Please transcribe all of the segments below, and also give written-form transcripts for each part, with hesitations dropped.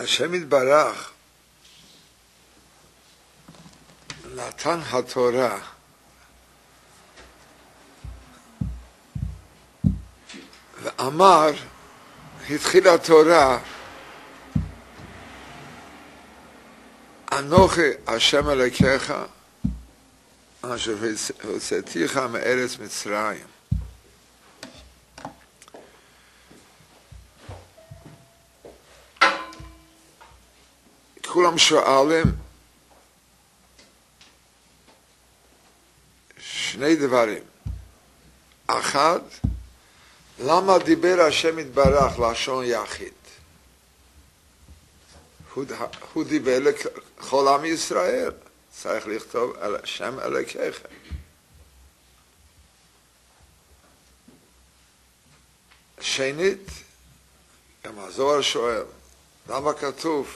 השם יתברך נתן התורה ואמר, התחילה התורה, אנוכי השם אלוקיך אשר הוצאתיך מארץ מצרים. כולם שואלים שני דברים. אחד, למה דיבר השם יתברך לשון יחיד? הוא דיבר לכל עם ישראל, צריך לכתוב על השם אלוקיך. שנית, גם הזוהר שואל, למה כתוב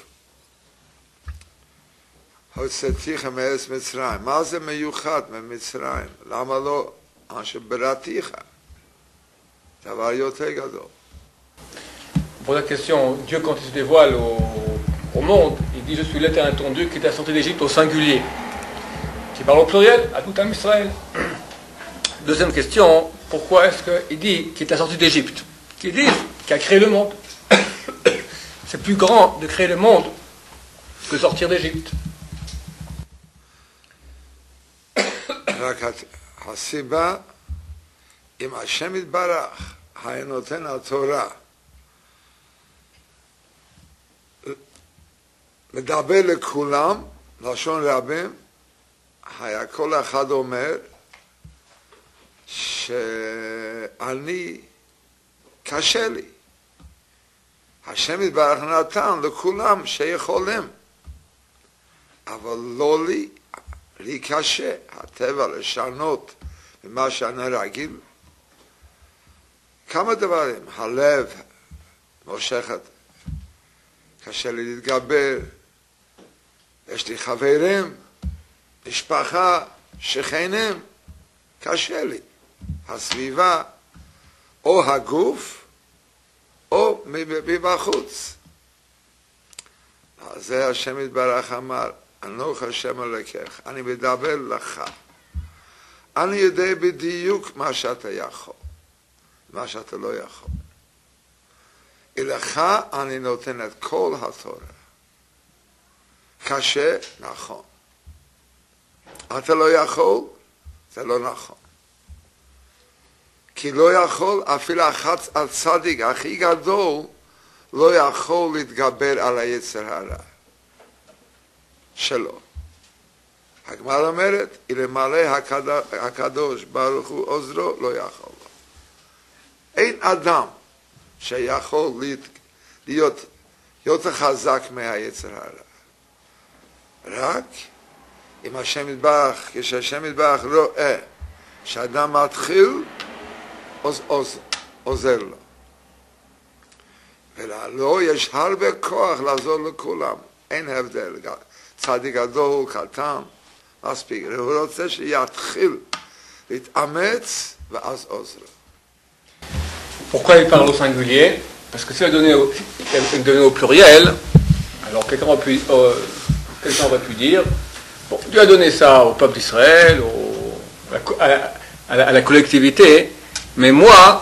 הוצאתיך מארץ מצרים? מה זה מיוחד ממצרים? למה לא אשר בראתיך? דבר יותר גדול. Pour la question, Dieu quand il se dévoile au monde, il dit je suis l'Éternel ton Dieu qui t'a sorti d'Égypte au singulier. Qui parle au pluriel à tout un Israël. Deuxième question, pourquoi est-ce qu'il dit qu'il t'a sorti d'Égypte? Qu'il dit qu'il a créé le monde. C'est plus grand de créer le monde que sortir d'Égypte. רק הסיבה, אם השם יתברך היה נותן התורה מדבר לכולם, לשון רבים, היה כל אחד אומר שאני קשה לי. השם יתברך נתן לכולם שיכולים, אבל לא לי. לי קשה, הטבע לשנות ממה שאני רגיל. כמה דברים, הלב מושכת, קשה לי להתגבר, יש לי חברים, משפחה, שכנים, קשה לי. הסביבה, או הגוף, או מבחוץ. אז זה השם יתברך אמר, אנוכי השם אלוקיך, אני מדבר לך. אני יודע בדיוק מה שאתה יכול, מה שאתה לא יכול. אליך אני נותן את כל התורה. קשה, נכון. אתה לא יכול, זה לא נכון. כי לא יכול, אפילו הצדיק הכי גדול, לא יכול להתגבר על היצר הרע. שלו. הגמרא אומרת, אלמלא הקדוש ברוך הוא עוזרו, לא יכול לו. אין אדם שיכול להיות יותר חזק מהיצר הרע. רק אם השם יתברך, כשהשם יתברך רואה שאדם מתחיל, עוזר לו. ולא יש הרבה כוח לעזור לכולם. אין הבדל. צדיק גדול, קטן, מספיק. הוא רוצה שיתחיל להתאמץ ואז עוזר. Pourquoi il parle au singulier? Parce que si elle est donnée au pluriel, alors quelqu'un aurait pu dire, bon, Dieu a donné ça au peuple d'Israël, à la collectivité, mais moi,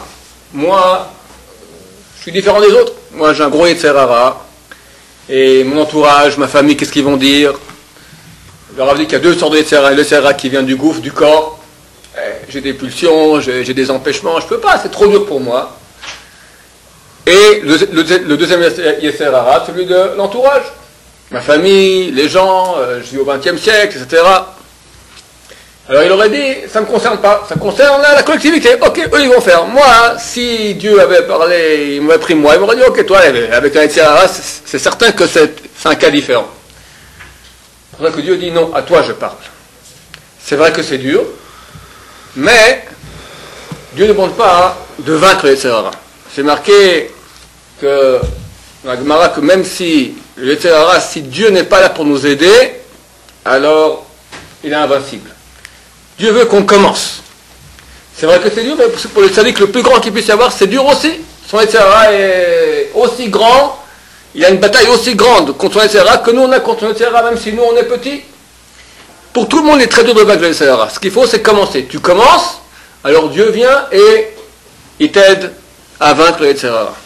je suis différent des autres. Moi, j'ai un gros yetzer hara. Et mon entourage, ma famille, qu'est-ce qu'ils vont dire? Je leur ai dit qu'il y a deux sortes de yetzer hara. Le yetzer hara qui vient du gouffre, du corps. J'ai des pulsions, j'ai des empêchements, je ne peux pas, c'est trop dur pour moi. Et le deuxième yetzer hara, celui de l'entourage. Ma famille, les gens, je vis au XXe siècle, etc. Alors il aurait dit, ça ne me concerne pas, ça concerne la collectivité. Ok, eux ils vont faire. Moi, si Dieu avait parlé, il m'aurait pris moi, il m'aurait dit, ok, toi, avec un yetzer hara, c'est certain que c'est un cas différent. C'est pour ça que Dieu dit, non, à toi je parle. C'est vrai que c'est dur, mais Dieu ne demande pas de vaincre le yetzer hara. C'est marqué que, dans la Gemara, que même si le yetzer hara, si Dieu n'est pas là pour nous aider, alors il est invincible. Dieu veut qu'on commence. C'est vrai que c'est dur, mais pour le tzaddik, le plus grand qu'il puisse y avoir, c'est dur aussi. Son yetzer hara est aussi grand il y a une bataille aussi grande contre le Yetzirah que nous on a contre le Yetzirah, même si nous on est petits. Pour tout le monde, il est très dur de vaincre le Yetzirah. Ce qu'il faut, c'est commencer. Tu commences, alors Dieu vient et il t'aide à vaincre le Yetzirah.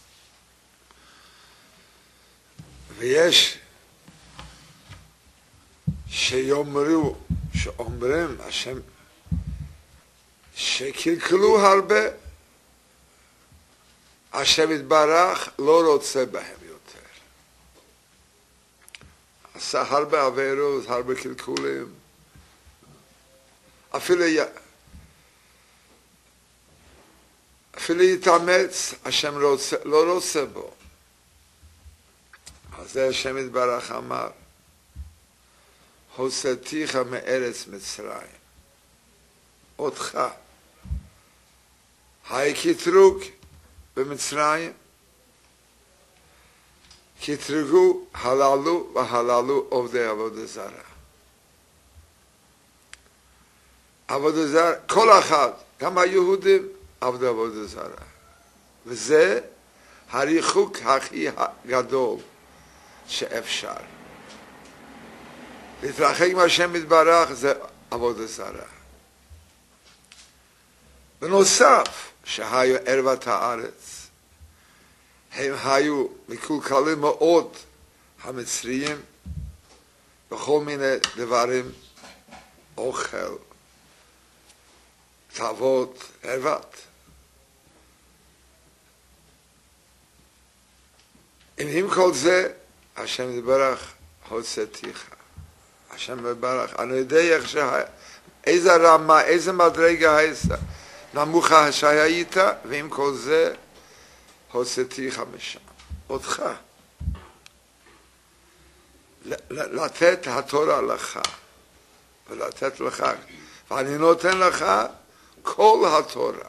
ויש שיאמרו, שאומרים השם, שקלקלו הרבה, השם יתברך לא רוצה בהם יותר. עשה הרבה עבירות, הרבה קלקולים, אפילו יתאמץ, השם לא רוצה בו. אז זה השם יתברך אמר, הוצאתיך מארץ מצרים, אותך, היי קטרוג במצרים, קטרגו הללו והללו עובדי עבודה זרה. עבודה זרה, כל אחד, גם היהודים עבדו עבודה זרה. וזה הריחוק הכי גדול שאפשר. להתרחק מהשם יתברך זה עבודה זרה. בנוסף, שהיו ערוות הארץ, הם היו מקולקלים מאוד המצריים בכל מיני דברים, אוכל, תאוות, ערוות. עם כל זה, השם יתברך הוצאתיך. השם יתברך, אני יודע איזה רמה, איזה מדרגה נמוכה שהיית, ועם כל זה הוצאתיך משם. אותך. לתת התורה לך, ולתת לך, ואני נותן לך כל התורה.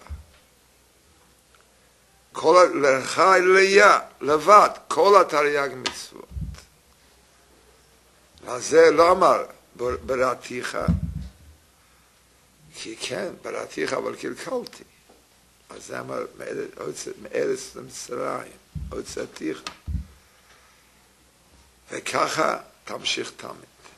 לך אליה, לבד, כל התרי"ג מצוות. וזה לא אמר בראתיך, כי כן, בראתיך, אבל קלקלתי. אז זה אמר מארץ מצרים, הוצאתיך. וככה תמשיך תמיד.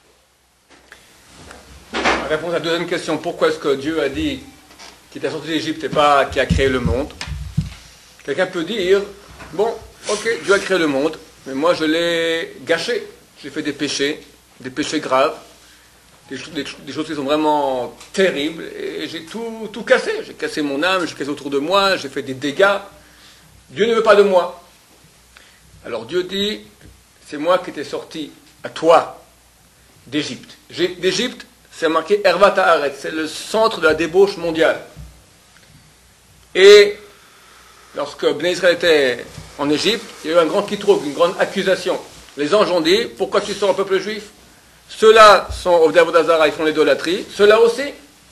Réponse à la deuxième question, pourquoi est-ce que Dieu a dit qu'il t'a sorti d'Égypte et pas qu'il a créé le monde? Quelqu'un peut dire, bon, ok, Dieu a créé le monde, mais moi je l'ai gâché. J'ai fait des péchés graves, des choses qui sont vraiment terribles, et j'ai tout cassé. J'ai cassé mon âme, j'ai cassé autour de moi, j'ai fait des dégâts. Dieu ne veut pas de moi. Alors Dieu dit, c'est moi qui t'ai sorti à toi d'Égypte. D'Égypte, c'est marqué Ervat Haaretz, c'est le centre de la débauche mondiale. Et lorsque Bnei Israël était en Égypte, il y a eu un grand kitroug, une grande accusation. Les anges ont dit, pourquoi tu sors un peuple juif? Ceux-là sont Ovdei Avodah Zara, ils font l'idolâtrie, ceux-là aussi.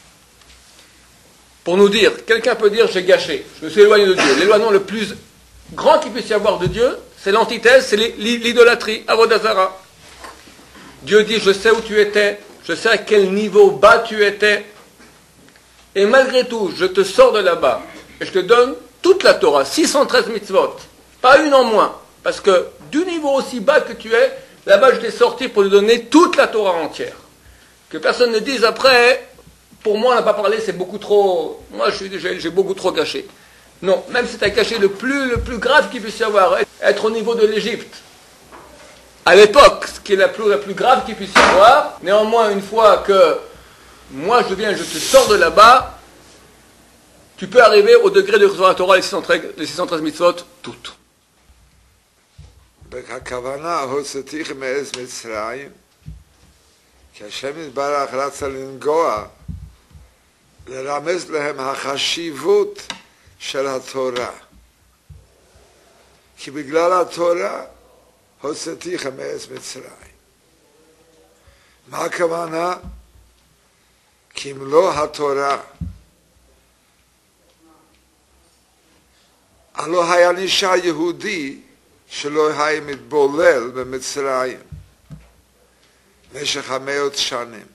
Pour nous dire, quelqu'un peut dire, j'ai gâché, je me suis éloigné de Dieu. L'éloignement le plus grand qu'il puisse y avoir de Dieu, c'est l'antithèse, c'est l'idolâtrie, Avodah Zara. Dieu dit, je sais où tu étais, je sais à quel niveau bas tu étais, et malgré tout, je te sors de là-bas, et je te donne toute la Torah, 613 mitzvot, pas une en moins, parce que du niveau aussi bas que tu es, là-bas je t'ai sorti pour te donner toute la Torah entière. Que personne ne dise après, pour moi on n'a pas parlé, c'est beaucoup trop, moi j'ai beaucoup trop gâché. Non, même si tu as caché le plus grave qu'il puisse y avoir, être au niveau de l'Égypte, à l'époque, ce qui est la plus grave qu'il puisse y avoir, néanmoins une fois que moi je viens, je te sors de là-bas, tu peux arriver au degré de recevoir la Torah, les 613 mitzvot, toutes. הכוונה, הוצאתיך מארץ מצרים, כי השם יתברך רצה לנגוע, לרמז להם החשיבות של התורה. כי בגלל התורה, הוצאתיך מארץ מצרים. מה הכוונה? כי אם לא התורה, הלא היה נשאר יהודי שלא היה מתבולל במצרים במשך 100 שנים,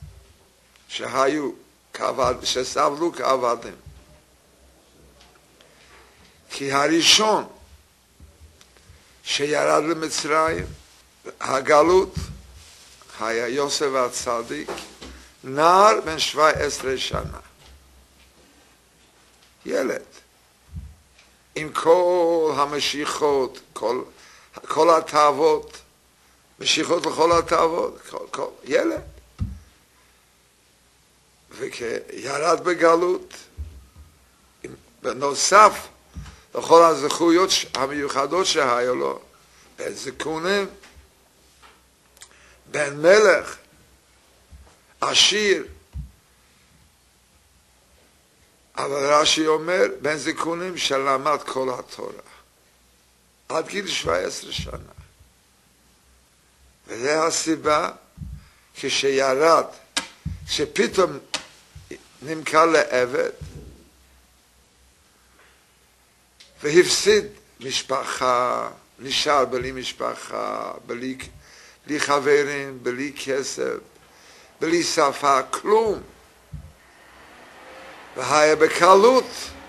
שסבלו כעבדים. כי הראשון שירד למצרים, הגלות, היה יוסף הצדיק, נער בן 17 שנה. ילד. עם כל המשיכות, כל התאוות, משיכות לכל התאוות, כל ילד. וירד בגלות, בנוסף לכל הזכויות המיוחדות שהיו לו, בן זקונים, בן מלך, עשיר, אבל רש"י אומר, בן זקונים שלמד כל התורה, עד גיל 17 שנה. וזה הסיבה, כשירד, שפתאום נמכר לעבד, והפסיד משפחה, נשאר בלי משפחה, בלי חברים, בלי כסף, בלי שפה, כלום. והיה בקלות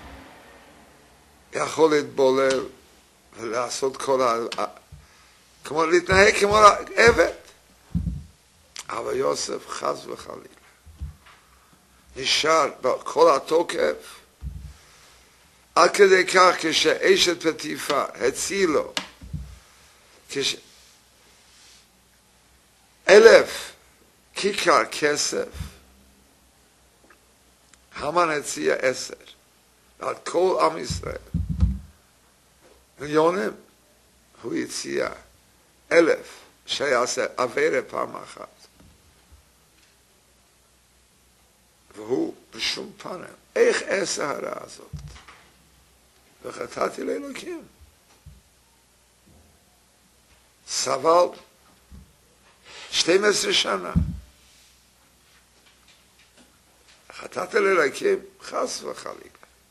יכול להתבולל ולעשות כמו להתנהג כמו עבד. אבל יוסף חס וחלילה נשאר בכל התוקף, עד כדי כך כשאשת פטיפה הצילו 1,000 כיכר כסף, המן הציע 10, ועל כל עם ישראל, מיליונים, הוא הציע 1,000, שיעשה עבירה פעם אחת. והוא בשום פנים, איך 10 הרע הזאת? וחטאתי לאלוקים. סבל 12 שנה. חטאתי לאלוקים, חס וחלילה.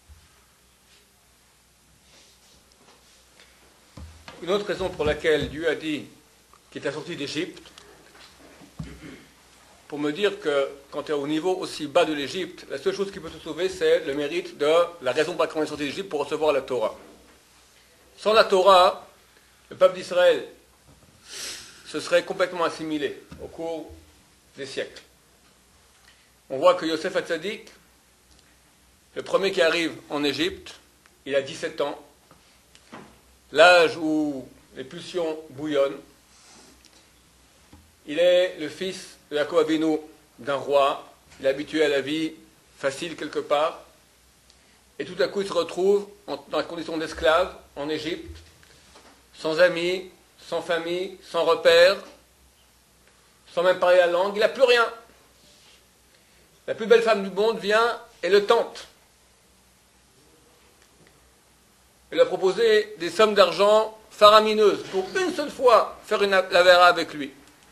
Une autre raison pour laquelle Dieu a dit qu'il t'a sorti d'Égypte, pour me dire que quand tu es au niveau aussi bas de l'Égypte, la seule chose qui peut te sauver, c'est le mérite de la raison pour laquelle on est sorti d'Égypte pour recevoir la Torah. Sans la Torah, le peuple d'Israël se serait complètement assimilé au cours des siècles. On voit que Yosef Hatzadik, le premier qui arrive en Égypte, il a 17 ans, l'âge où les pulsions bouillonnent. Il est le fils de Yaakov Avinu, d'un roi. Il est habitué à la vie facile quelque part. Et tout à coup, il se retrouve dans la condition d'esclave en Égypte, sans amis, sans famille, sans repères, sans même parler la langue. Il n'a plus rien. La plus belle femme du monde vient et le tente. Elle a proposé des sommes d'argent faramineuses pour une seule fois faire la vera avec lui.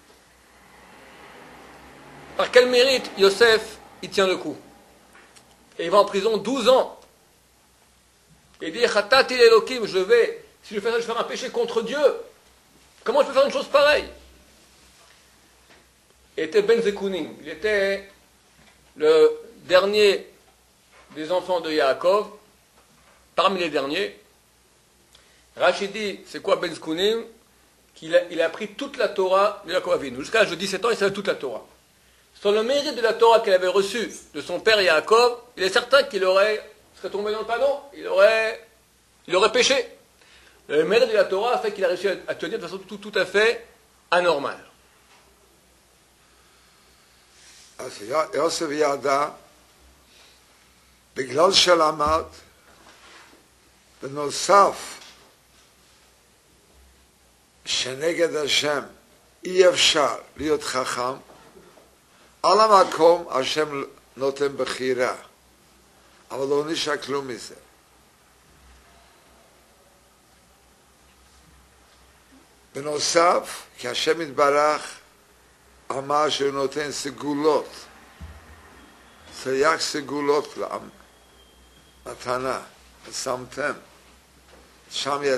Par quel mérite Yosef il tient le coup? Et il va en prison 12 ans. Et il dit, Chatati l'Elokim, si je fais ça, je vais faire un péché contre Dieu. Comment je peux faire une chose pareille? Il était Ben Zekunim. Il était le dernier des enfants de Yaakov, parmi les derniers. Rachid dit, c'est quoi Ben Zekunim? Il a appris toute la Torah de Yaakov Avinu. Jusqu'à l'âge de 17 ans, il savait toute la Torah. Sur le mérite de la Torah qu'il avait reçue de son père Yaakov, il est certain qu'il serait tombé dans le panneau, il aurait péché. Le mérite de la Torah a fait qu'il a réussi à tenir de façon tout à fait anormale. אז יוסף ידע, בגלל שלמד, בנוסף, שנגד השם אי אפשר להיות חכם, על המקום השם נותן בחירה, אבל לא נשאר כלום מזה. בנוסף, כי השם יתברך אמר שהוא נותן סגולות, סייג סגולות למתנה, ושמתם, שם יש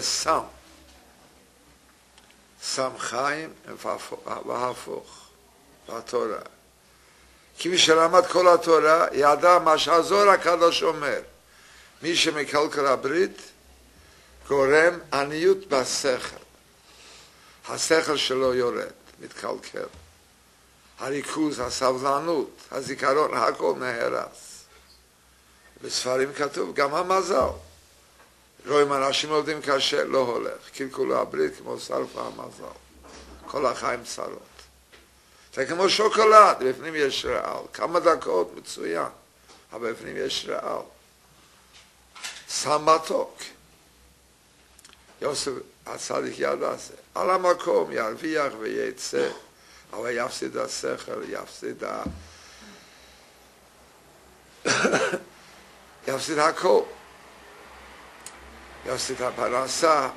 סם חיים והפוך, בתורה. כי מי שלמד כל התורה ידע מה שהזוהר הקדוש אומר, מי שמקלקל הברית גורם עניות בשכל. השכל שלו יורד, מתקלקל. הריכוז, הסבלנות, הזיכרון, הכל נהרס. בספרים כתוב, גם המזל. רואים אנשים עובדים קשה, לא הולך. קלקולו הברית כמו שרפה המזל. כל החיים צרות. זה כמו שוקולד, בפנים יש רעל. כמה דקות מצוין, אבל בפנים יש רעל. סם מתוק. יוסף הצדיק ידע זה. על המקום ירוויח ויצא, אבל יפסיד השכל, יפסיד הכל. יפסיד הפרנסה.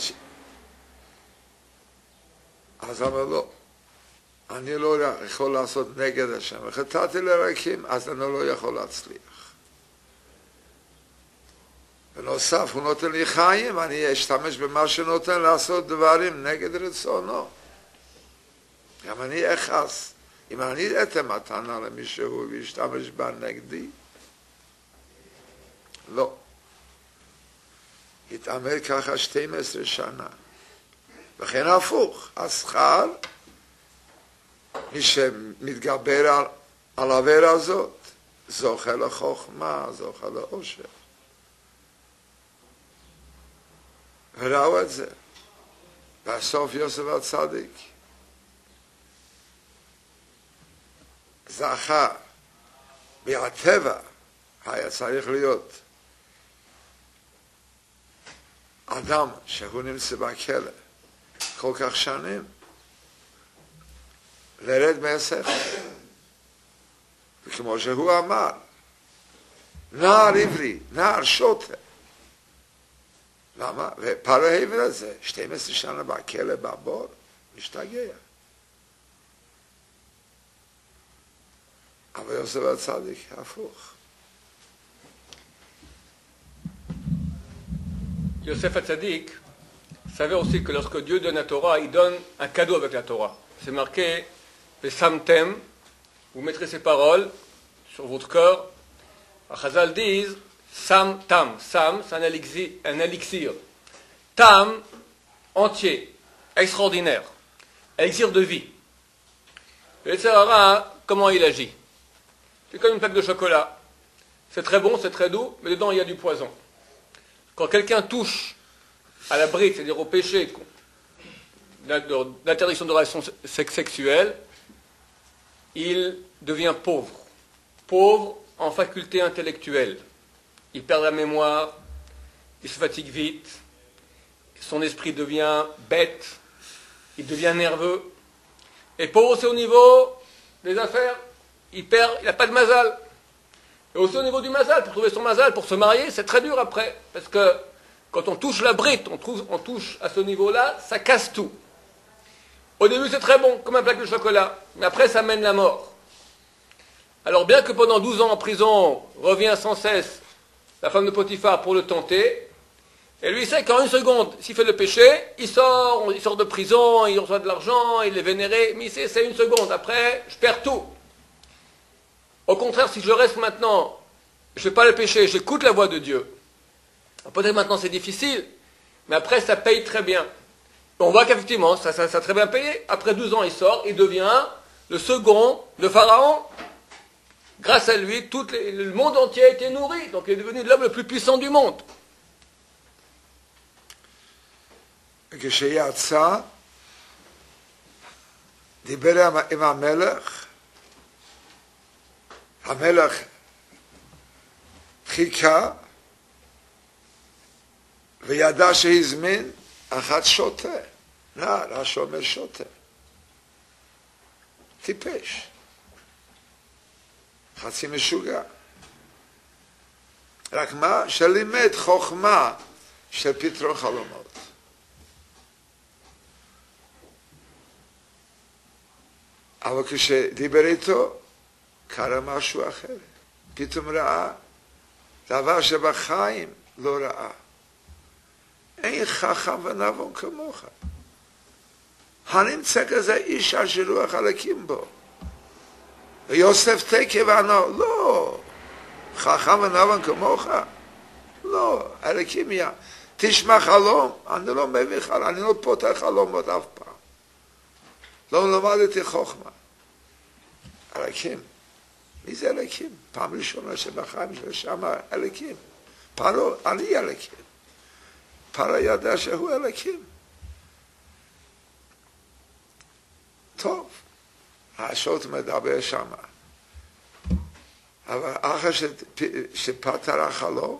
אז אמר לו, אני לא יכול לעשות נגד השם. וחטאתי לרקים, אז אני לא יכול להצליח. בנוסף, הוא נותן לי חיים, אני אשתמש במה שנותן לעשות דברים נגד רצונו. גם אני אחס. אם אני אתן מתנה למישהו וישתמש בה נגדי, לא. יתעמל ככה 12 שנה. וכן הפוך, השכר, מי שמתגבר על העבירה הזאת, זוכה לחוכמה, זוכה לאושר. וראו את זה. בסוף יוסף הצדיק זכה, מהטבע היה צריך להיות אדם שהוא נמצא בכלא כל כך שנים, לרד מהשכל. וכמו שהוא אמר, נער עברי, נער שוטה. למה? ופרעה הבין את זה, 12 שנה בכלא בבור, משתגע. אבל יוסף הצדיק, הפוך. Yosef Hatzadik savait aussi que lorsque Dieu donne la Torah, il donne un cadeau avec la Torah. C'est marqué, Vesamtem, vous mettrez ces paroles sur votre corps. Chazal disent, Sam Tam. Sam, c'est un élixir. Tam, entier, extraordinaire. Élixir de vie. Le Sahara, comment il agit? C'est comme une plaque de chocolat. C'est très bon, c'est très doux, mais dedans il y a du poison. Quand quelqu'un touche à la bride, c'est-à-dire au péché d'interdiction de relations sexuelles, il devient pauvre. Pauvre en faculté intellectuelle. Il perd la mémoire, il se fatigue vite, son esprit devient bête, il devient nerveux. Et pauvre aussi au niveau des affaires, il n'a pas de mazal. Et aussi au niveau du mazal, pour trouver son mazal, pour se marier, c'est très dur après. Parce que quand on touche la brite, on touche à ce niveau-là, ça casse tout. Au début, c'est très bon, comme un plaque de chocolat. Mais après, ça mène la mort. Alors bien que pendant 12 ans en prison, revient sans cesse la femme de Potiphar pour le tenter, et lui sait qu'en une seconde, s'il fait le péché, il sort de prison, il reçoit de l'argent, il est vénéré, mais il sait, c'est une seconde. Après, je perds tout. Au contraire, si je reste maintenant, je ne fais pas le péché, j'écoute la voix de Dieu. Peut-être maintenant c'est difficile, mais après ça paye très bien. On voit qu'effectivement, ça a très bien payé. Après 12 ans, il sort, il devient le second de Pharaon. Grâce à lui, le monde entier a été nourri. Donc il est devenu l'homme le plus puissant du monde. כשיצא, דיבר עם המלך, המלך חיכה וידע שהזמין אחד שוטה, נער השומר שוטה, טיפש, חצי משוגע, רק מה? שלימד חוכמה של פתרון חלומות. אבל כשדיבר איתו, קרה משהו אחר. פתאום ראה דבר שבחיים לא ראה. אין חכם ונבון כמוך. הנמצא כזה איש אשר רוח אלוקים בו. ויוסף תקה וענו, לא. חכם ונבון כמוך? לא. אלוקים תשמע חלום, אני לא מביא חלום, אני לא פותח חלומות אף פעם. לא למדתי חוכמה. אלוקים. מי זה אלוקים? פעם ראשונה שבחיים שלו שמה אלוקים. פרעה, אני אלוקים. פרעה ידע שהוא אלוקים. טוב, השוט מדבר שמה. אבל אחרי שפתר החלום,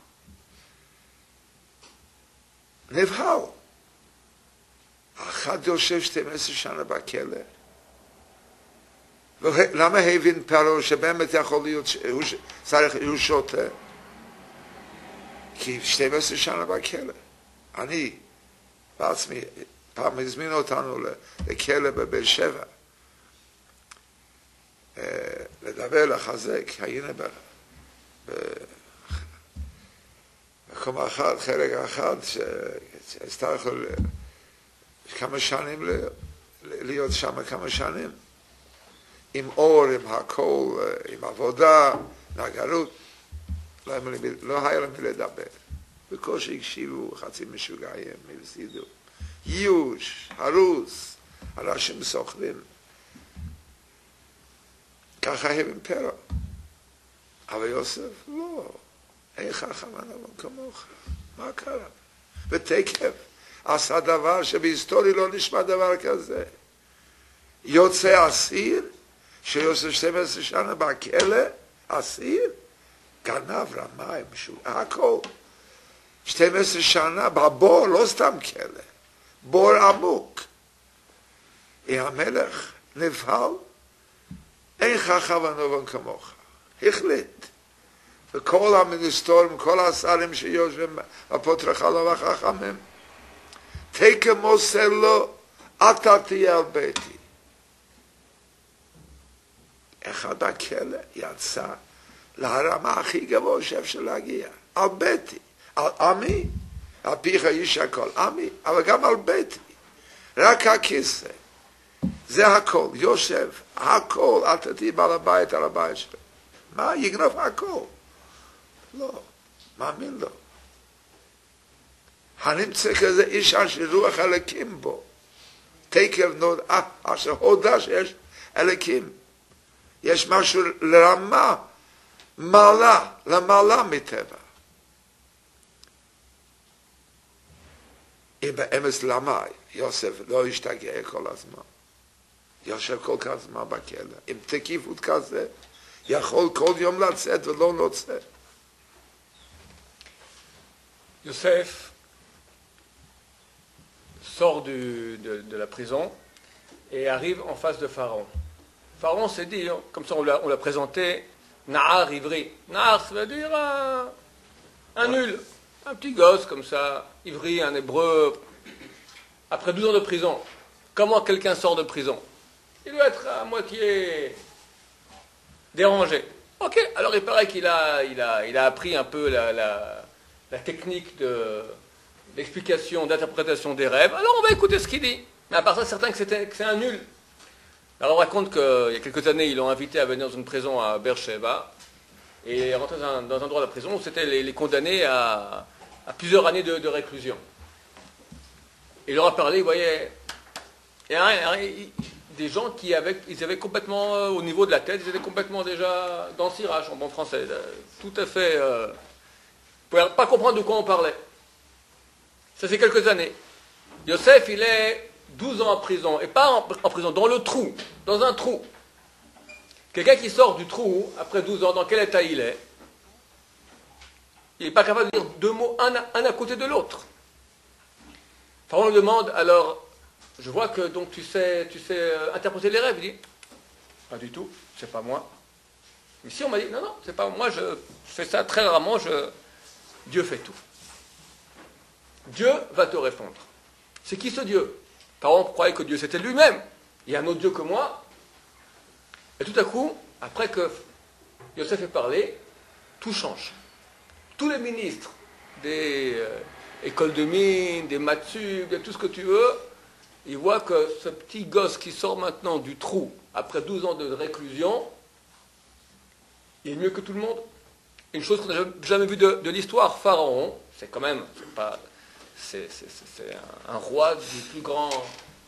נבהל. אחד יושב 12 שנה בכלא. למה הבין פרעה שבאמת יכול להיות שהוא שוטה? כי 12 שנה בכלא. אני בעצמי, פעם הזמינו אותנו לכלא בבאר שבע. לדבר, לחזק, היינו במקום אחד, חלק אחד, שהצטרך כמה שנים להיות שם כמה שנים. עם אור, עם הכל, עם עבודה, נגרות. לא היה למי לדבר. בקושי הקשיבו חצי משוגעים, הפסידו. ייאוש, הרוס, אנשים סוחרים. ככה הם פרעה. אבל יוסף, לא. אין חכם ענווה כמוך. מה קרה? ותקף עשה דבר שבהיסטוריה לא נשמע דבר כזה. יוצא אסיר, שיוסף 12 שנה בכלא, אסיר, גנב, רמאי, הכל. 12 שנה בבור, לא סתם כלא, בור עמוק. המלך נבהל, אין חכם ענווה כמוך. החליט. וכל המיניסטורים, כל השרים שיושבים בפותח חלום החכמים, תקם עושה לו, אתה תהיה על ביתי. אחד בכלא יצא לרמה הכי גבוה שאפשר להגיע, על ביתי, על עמי, על פיך איש הכל, עמי, אבל גם על ביתי, רק הכיסא, זה הכל, יושב, הכל, אתה תהיה בעל הבית על הבית שלו. מה? יגנוב הכל. לא, מאמין לו. הנמצא כזה איש אשר רוח אלוקים בו. תקף נודע, אשר הודע שיש אלוקים. יש משהו לרמה, מעלה, למעלה מטבע. אם באמס למה יוסף לא השתגע כל הזמן. יושב כל כך זמן בכלא. עם תקיפות כזה, יכול כל יום לצאת ולא נוצא. Yosef sort de la prison et arrive en face de Pharaon. Pharaon s'est dit, comme ça on l'a présenté, Nahar ivri. Nahar, ça veut dire un nul, un petit gosse comme ça, ivri, un hébreu. Après 12 ans de prison, comment quelqu'un sort de prison? Il doit être à moitié dérangé. Ok, alors il paraît qu'il a appris un peu la technique d'explication, d'interprétation des rêves. Alors on va écouter ce qu'il dit. Mais à part ça, c'est certain que c'est un nul. Alors on raconte qu'il y a quelques années, ils l'ont invité à venir dans une prison à Beersheba. Et il est rentré dans un endroit de la prison où c'était les condamnés à plusieurs années de réclusion. Il leur a parlé, vous voyez, des gens ils avaient complètement, au niveau de la tête, ils étaient complètement déjà dans le cirage, en bon français. Tout à fait... Vous ne pouvez pas comprendre de quoi on parlait. Ça fait quelques années. Yosef, il est 12 ans en prison. Et pas en prison, dans le trou. Dans un trou. Quelqu'un qui sort du trou, après 12 ans, dans quel état il est? Il n'est pas capable de dire deux mots, un à côté de l'autre. Pharaon lui demande, alors, je vois que donc tu sais interpréter les rêves. Il dit, pas du tout, c'est pas moi. Ici, on m'a dit, non, c'est pas moi, je fais ça très rarement, Dieu fait tout. Dieu va te répondre. C'est qui ce Dieu? Pharaon croyait que Dieu c'était lui-même. Il y a un autre Dieu que moi. Et tout à coup, après que Yosef ait parlé, tout change. Tous les ministres des écoles de mines, des maths-sup, de tout ce que tu veux, ils voient que ce petit gosse qui sort maintenant du trou, après 12 ans de réclusion, il est mieux que tout le monde. Une chose qu'on n'a jamais vue de l'histoire, Pharaon, c'est quand même, c'est un roi du plus grand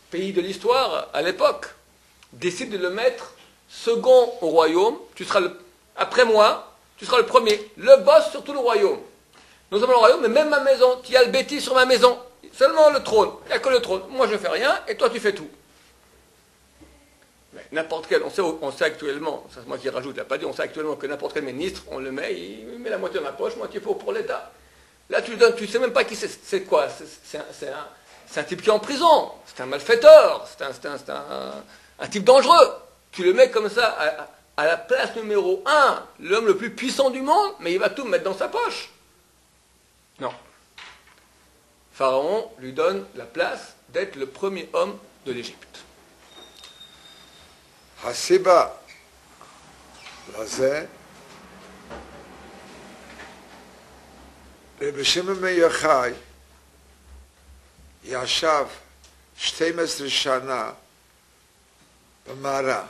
pays de l'histoire à l'époque, décide de le mettre second au royaume. Après moi, tu seras le premier, le boss sur tout le royaume. Non seulement le royaume, mais même ma maison. Tu as le bêtis sur ma maison. Seulement le trône. Il n'y a que le trône. Moi, je ne fais rien et toi, tu fais tout. Mais n'importe quel, on sait actuellement, c'est moi qui rajoute, il n'a pas dit, on sait actuellement que n'importe quel ministre, on le met, il met la moitié dans la poche, moitié pour l'État. Là, tu lui donnes, tu ne sais même pas qui c'est quoi. C'est un type qui est en prison. C'est un malfaiteur. C'est un type dangereux. Tu le mets comme ça à la place numéro 1, l'homme le plus puissant du monde, mais il va tout mettre dans sa poche. Non. Pharaon lui donne la place d'être le premier homme de l'Égypte. הסיבה לזה, רבי שמעון בן יוחאי ישב 12 שנה במערה,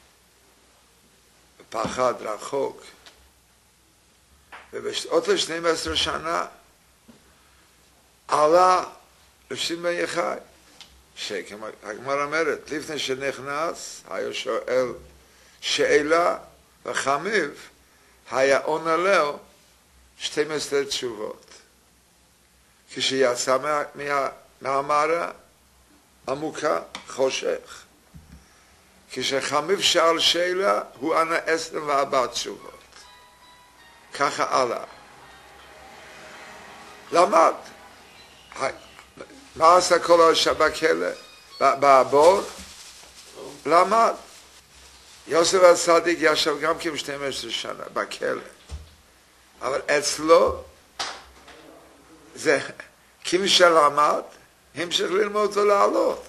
בפחד רחוק, ובעוד 12 שנה עלה רבי שמעון בן יוחאי, שהגמרא אומרת, לפני שנכנס, היה שואל שאלה, וחמיו היה עונה לו 12 תשובות. כשיצא מהמערה עמוקה, חושך. כשחמיו שאל שאלה, הוא ענה 24 תשובות. ככה עלה. למד. מה עשה כל השעה בכלא? בבור? למד. יוסף הצדיק ישב גם כן 12 שנה בכלא. אבל אצלו זה כמי שלמד, המשיך ללמוד ולעלות.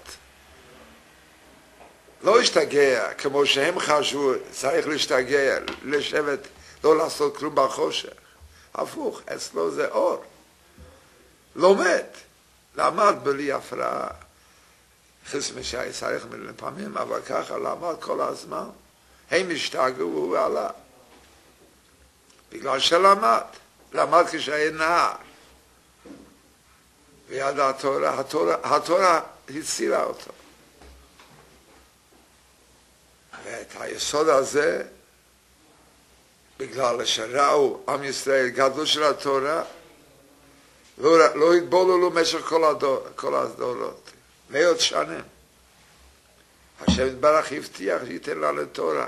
לא השתגע, כמו שהם חשבו, צריך להשתגע, לשבת, לא לעשות כלום בחושך. הפוך, אצלו זה אור. לומד. למד בלי הפרעה. חסמי שהיה צריך לפעמים, אבל ככה למד כל הזמן. הם השתגעו והוא עלה. בגלל שלמד. למד כשהיה נער. וידע התורה הצילה אותו. ואת היסוד הזה, בגלל שראו עם ישראל גדול של התורה, לא התבוללו במשך כל הדורות. מאות שנים. השם יתברך הבטיח שייתן לנו תורה.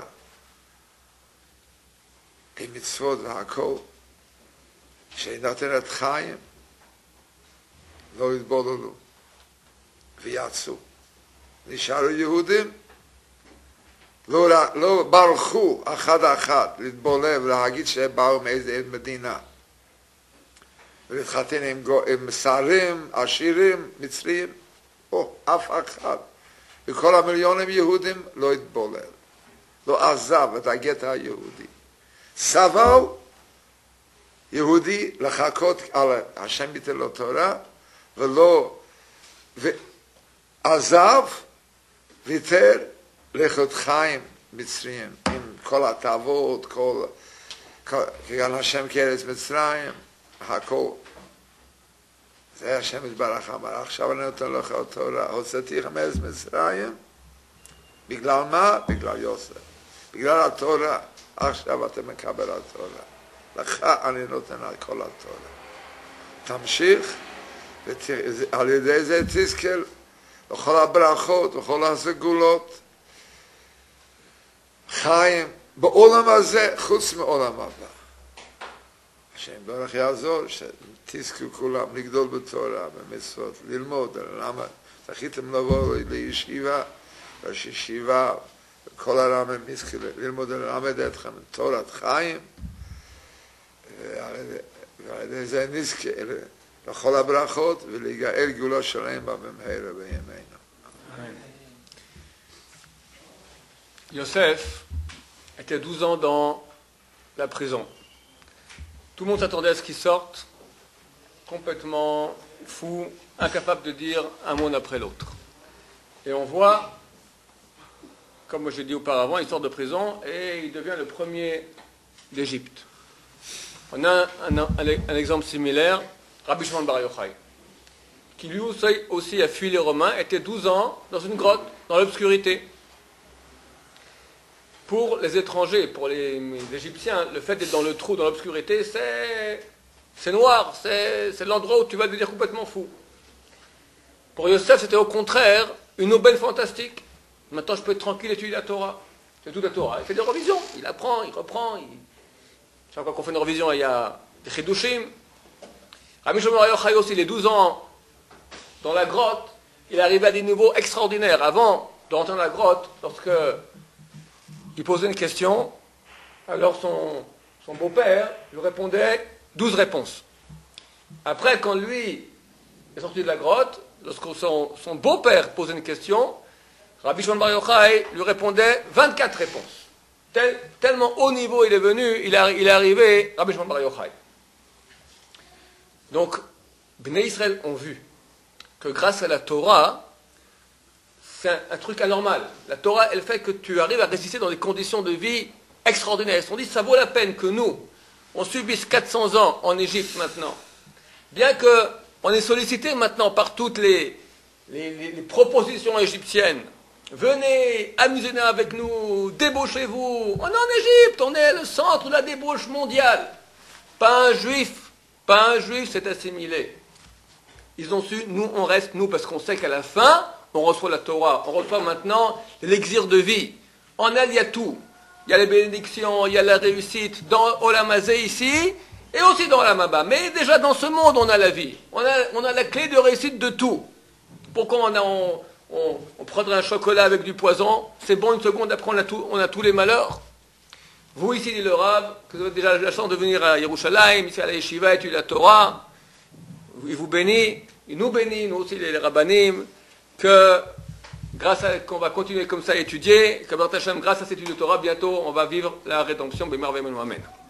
עם מצוות והכל. שהיא נותנת חיים, לא התבוללו. ויצאו. נשארו יהודים, לא ברחו אחד להתבולל ולהגיד שהם באו מאיזה מדינה. ולהתחתן עם שרים, עשירים, מצרים, או אף אחד. וכל המיליונים יהודים לא התבולל. לא עזב את הגט היהודי. סבל יהודי לחכות על השם ייתן לו תורה, ולא עזב, ויתר לחיות חיים מצרים, עם כל התאוות, כגן השם כארץ מצרים, הכל. זה השם יתברך אמר, עכשיו אני נותן לך תורה, הוצאתיך מארץ מצרים, בגלל מה? בגלל יוסף. בגלל התורה, עכשיו אתה מקבל התורה. לך אני נותן על כל התורה. תמשיך, ועל ידי זה תזכה לכל הברכות, לכל הסגולות, חיים בעולם הזה, חוץ מעולם הבא. השם ברך יעזור, שתזכו כולם לגדול בתורה, במצוות, ללמוד, ללמד. זכיתם לבוא לישיבה, ראש ישיבה, וכל הרמם יזכה ללמוד וללמד אתכם תורת חיים, ועל ידי זה נזכה לכל הברכות ולהיגאל גאולה שלהם במהרה בימינו. Yosef était 12 ans dans la prison. Tout le monde s'attendait à ce qu'il sorte, complètement fou, incapable de dire un mot après l'autre. Et on voit, comme je l'ai dit auparavant, il sort de prison et il devient le premier d'Égypte. On a un exemple similaire, Rabbi Shimon Bar Yochai. qui lui aussi a fui les Romains, était 12 ans dans une grotte, dans l'obscurité. Pour les étrangers, pour les Égyptiens, le fait d'être dans le trou, dans l'obscurité, c'est noir, c'est l'endroit où tu vas devenir complètement fou. Pour Yosef, c'était au contraire une aubaine fantastique. Maintenant, je peux être tranquille et étudier la Torah. C'est toute la Torah. Il fait des revisions, il apprend, il reprend. Chaque fois qu'on fait une revision, il y a des chidushim. Rabbi Shimon Bar Yochai aussi, il est 12 ans dans la grotte, il est arrivé à des niveaux extraordinaires. Avant de rentrer dans la grotte, lorsque il posait une question, alors son beau-père lui répondait 12 réponses. Après, quand lui est sorti de la grotte, lorsque son beau-père posait une question, Rabbi Shimon Bar Yochai lui répondait 24 réponses. Tellement haut niveau il est venu, il est arrivé, Rabbi Shimon Bar Yochai. Donc, Bnei Israël ont vu que grâce à la Torah, c'est un truc anormal. La Torah, elle fait que tu arrives à résister dans des conditions de vie extraordinaires. Ils se sont dit, ça vaut la peine que nous, on subisse 400 ans en Égypte maintenant. Bien qu'on est sollicité maintenant par toutes les propositions égyptiennes. Venez, amusez-vous avec nous, débauchez-vous. On est en Égypte, on est le centre de la débauche mondiale. Pas un juif s'est assimilé. Ils ont su, nous on reste, nous, parce qu'on sait qu'à la fin, on reçoit la Torah, on reçoit maintenant l'exir de vie. En elle, il y a tout. Il y a les bénédictions, il y a la réussite dans Olam Hazé ici, et aussi dans Olam Haba. Mais déjà dans ce monde, on a la vie. On a la clé de réussite de tout. Pourquoi on prendrait un chocolat avec du poison? C'est bon une seconde, après on a tous les malheurs. Vous ici, dit le Rav, que vous avez déjà la chance de venir à Yerushalayim, ici à la Yeshiva, étudier la Torah, il vous bénit, il nous bénit, nous aussi les Rabbanim, que qu'on va continuer comme ça à étudier, que grâce à cette étude de Torah, bientôt on va vivre la rédemption. Amen.